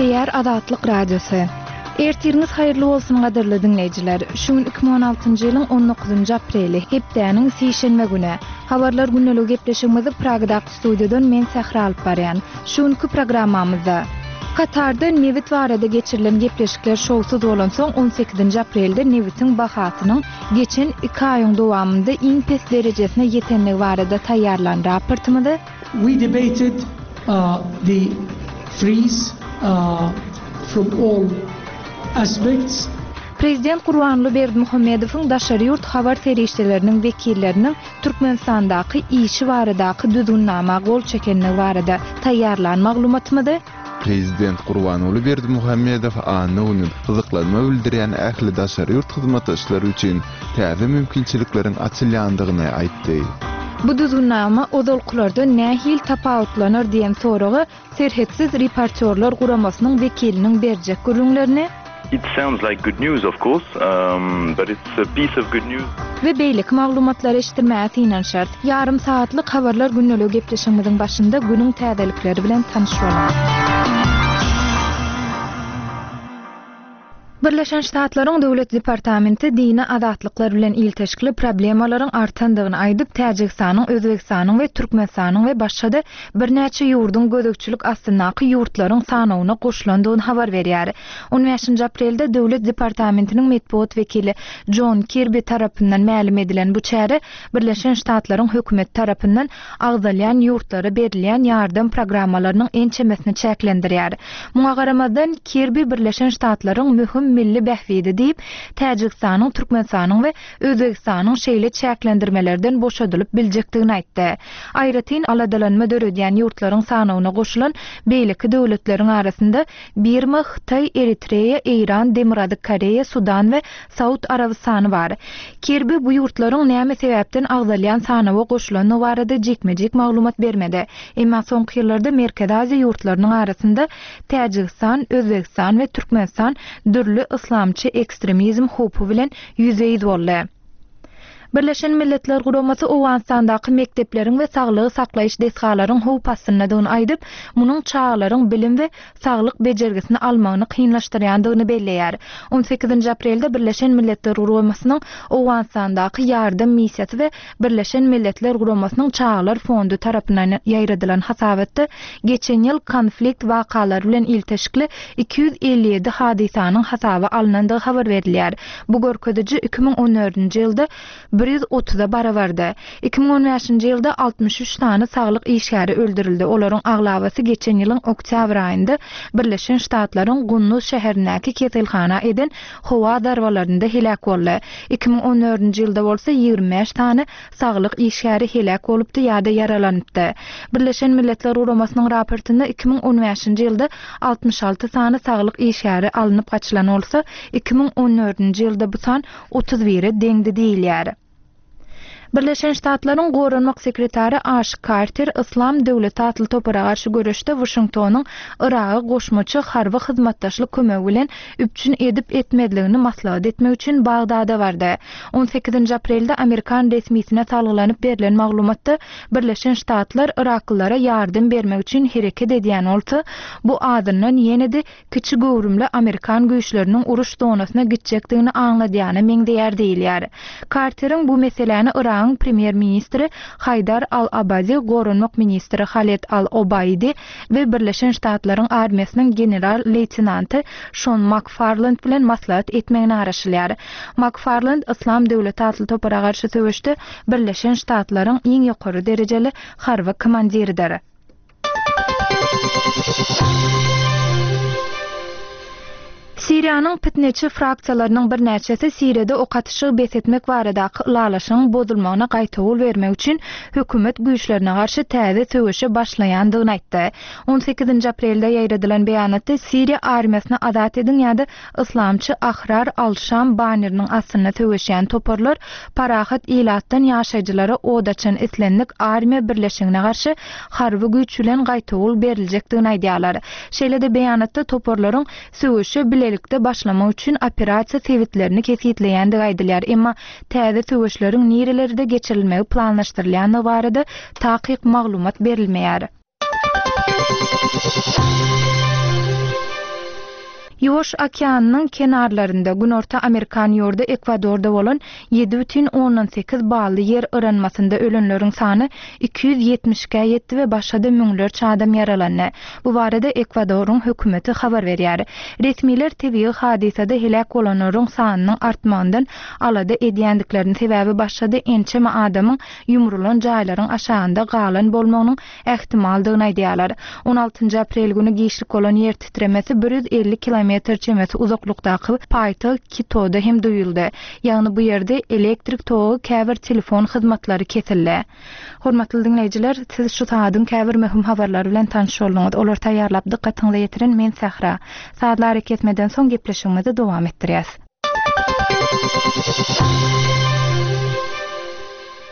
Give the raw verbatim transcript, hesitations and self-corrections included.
Diler Azatlyk Radiosu. Ertiriniz hayırlı olsun gaderli dinleyiciler. Şuun iki bin on altıncı ýylyň on dokuzunçy apreli hepdäniň sişenme güni. Habarlar günnälik gepleşigimizi Pragdaky studiýadan men Sahra alyp barýan. Şuunky programmamyzda Katarda Nevit barada geçirilen gepleşikler şowsuz bolan soň on sekizinçi aprelde Nevitin bahasynyň geçen iki aýyň dowamında iň pes derejesine ýetenligi barada taýýarlan raportymyzda we debated uh, the freeze uh, from all aspects. Prezident Gurbanly Berdimuhammedowyň daşary ýurt habar serişçileriniň wekilleriniň Türkmenistandaky işi baradaky düzgünnama gol çekenligi barada taýýarlan maglumatymydy. Prezident Gurbanly Berdimuhammedow anyny gyzyklanma bildirýän ähli daşary ýurt hyzmatdaşlary üçin täze mümkinçilikleriň açylýandygyny aýtdy. Bu düzgünnama odolkularda nähil tapawutlanar diýen soragy serhetsiz reportyorlar guramasynyň wekiliniň berjek görüňlerini It sounds like good news, of course, um, but it's a piece of good news. Ve beýlik maglumatlar eşitdirmäsi inen şart. Yarım saatlyk habarlar günnälik gepleşigimiziň başynda günüň täzelikleri bilen tanyşýarlar. Birleşen Ştatlaryň Döwlet Departamenti dini azatlyklar bilen ilteşikli problemalaryň artandygyny aýdyp, Täjikistanyň, Özbekistanyň we Türkmenistanyň we başga-da birnäçe ýurdun gödökçilik astyndaky ýurtlaryň sanawyna goşulandygyny habar berýär. on beşinçi aprelde Döwlet Departamentiniň medeniýet wekili John Kirby tarapyndan ma'lum edilen bu çäre Birleşen Ştatlaryň hökümet tarapyndan agdalýan ýurtlara berilýän ýardam programmalarynyň ençemesini çäklendirýär. Muňa garamadan Kirby Birleşen Ştatlaryň mühim milli bähwidi diýip, Täjikistanyň, Türkmenistanyň we Özbekistanyň şeýle çäklendirmelerden boşadylyp biljekdigini aýtdy. Aýratyn aladalanma döredýän ýurtlaryň sanawyna goşulan beýleki döwletleriň arasynda Birma, Hytaý, Eritreýa, Eýran, Demirady Koreýa, Sudan we Saud Arabistany bar. Kirby bu ýurtlaryň näme sebäpden agdalýan sanawy goşulany barada jekmejek maglumat bermedi. Emma soňky ýyllarda Merkez Aziýa ýurtlarynyň arasynda Täjikistan, Özbekistan we Türkmenistan dürli islamçı ekstremizm hopu bilen yüzeýi boldy. Birleşen Milletler Guramasy Owanistandaky mekdepleriň we saglygy saklaýyş desgalaryň howp astyndadygyny aýdyp, munyň çağlaryň bilim we saglyk bejergisini almagyny kynlaşdyrýandygyny belleýär. on sekizinçi aprelde Birleşen Milletler Guramasynyň Owanistandaky ýardam missiýasy we Birleşen Milletler Guramasynyň Çağlar Fondu tarapyndan ýaýradylan hasabatda geçen ýyl konflikt wakalary bilen ilteşikli iki yüz elli ýedi hadisanyň hasaby alınandygy habar berilýär. Bu görkeziji iki bin on dördünçi ýylda bir yüz otuza barabarda. iki bin on beşinçi ýylda altmış üç tane saglyk işgäri öldürildi. Olaryň aglabasy geçen ýylyň oktyabr aýynda Birleşen Ştatlaryň Gunnuz şäherindäki keselhana eden howa darbalarynda helak boldy. iki bin on dördünçi ýylda bolsa ýygrimi beş tane saglyk işgäri helak bolupdy ýa-da yaralanypdy. Birleşen Milletler Guramasynyň raportunda iki bin on beşinçi ýylda altmış alty sany saglyk işgäri alınıp gaçylan bolsa, iki bin on dördünçi ýylda bu san otuz biri deňdi diýilýär. Birleşen Ştatlaryň Gorunmak sekretary Ash Carter İslam Döwleti atly topara garşy görüşde Washingtonyň Iraga goşmaçy harby hyzmatdaşlyk kömegi bilen üpçün edip etmedligini maslahat etmek üçin Bagdada bardy. on sekizinçi aprelde Amerikan resmiýetine salgylanyp berilen maglumatda Birleşen Ştatlar Iraklylara ýardam bermek üçin hereket edýän bolsa, bu adyndan ýene-de kiçi gowrumly Amerikan güýçleriniň uruş zonasyna gitjekdigini aňladýany meňdeýär diýilýär. Carteriň bu meseleni Irak Premier Ministri Haydar al-Abadi, Gorunmak Ministri Khaled al-Obaydi ve Birleşen Ştatlaryň armiýasynyň general leytenanty Sean McFarland bilen maslahat etmegini araşylýar. McFarland İslam Döwleti atly topara garşy söwüşde Birleşen Ştatlaryň iň ýokary derejeli harby komandiridir. Siriýanyň pitneçi fraksiýalarynyň bir näçesi Siriýede okatyşy besetmek baradaky ulalaşyň bozulmagyna gaýtawul bermek üçin hökümet güýçlerine garşy täze söwüşe başlaýandygyny aýtdy. on sekizinçi aprelde ýaýradylan beýanatda Siriýa armiýasyny azat edin ýa-da islamçy Ahrar al-Şam banneriniň astyna söwüşýän toparlar parahat ilatdan ýaşaýjylara odaçan islendik armiýa birleşigine garşy harby güýç bilen gaýtawul beriljekdigini aýdýarlar. Şeýle-de beýanatda toparlaryň söwüşe bile birlikte başlamak üçün operasiya sebitlerini kesitleýändi gaýdylýar. Emma täze söwüşleriň nirelerinde geçirilmegi planlaşdyrylýany barada takyk maglumat berilmeýär. Yoş okeanynyň kenarlarynda Günorta Amerikan ýurdu Ekwadorda bolan ýedi бүтін ondan sekiz bally yer örenmasynda ölenleriň sany iki yüz ýetmişe ýetdi we başga da müňlerçe adam yaralandy. Bu barada Ekwadoryň hökümeti habar berýär. Resmiler tebii hadisede helak bolanlaryň sanynyň artmagyndan alada edýändiklerini sebäbi başga da ençeme adamyň ýumrulan jaýlaryň aşagynda galan bolmagynyň ähtimaldygyny aýdýarlar. on altyncı aprel günü giýişlik bolan yer titremesi bir yüz elli kilometr çemesi uzaklykdaky paýtagyt Quito'da hem duyuldy. Ýagny bu ýerde elektrik togy, käbir telefon hyzmatlary kesildi. Hormatly dinleýijiler, siz şu saýdyň käbir möhüm habarlary bilen tanış boldyňyz. Olar taýýarlap dikkatiňizi ýetiren men Sahra. Saatlar ketmeden soň gepleşigimizi dowam etdirýäs.